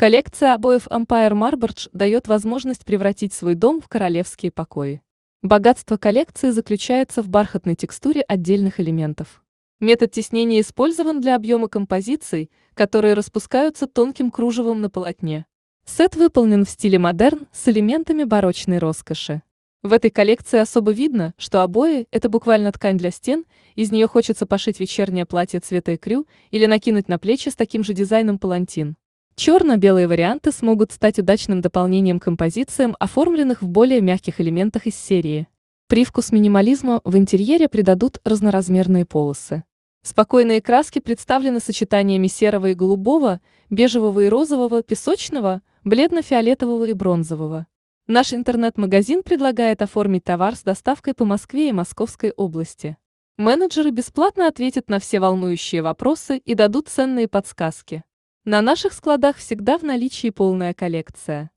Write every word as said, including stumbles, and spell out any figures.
Коллекция обоев Empire Marbridge дает возможность превратить свой дом в королевские покои. Богатство коллекции заключается в бархатной текстуре отдельных элементов. Метод тиснения использован для объема композиций, которые распускаются тонким кружевом на полотне. Сет выполнен в стиле модерн с элементами барочной роскоши. В этой коллекции особо видно, что обои – это буквально ткань для стен, из нее хочется пошить вечернее платье цвета экрю или накинуть на плечи с таким же дизайном палантин. Черно-белые варианты смогут стать удачным дополнением к композициям, оформленных в более мягких элементах из серии. Привкус минимализма в интерьере придадут разноразмерные полосы. Спокойные краски представлены сочетаниями серого и голубого, бежевого и розового, песочного, бледно-фиолетового и бронзового. Наш интернет-магазин предлагает оформить товар с доставкой по Москве и Московской области. Менеджеры бесплатно ответят на все волнующие вопросы и дадут ценные подсказки. На наших складах всегда в наличии полная коллекция.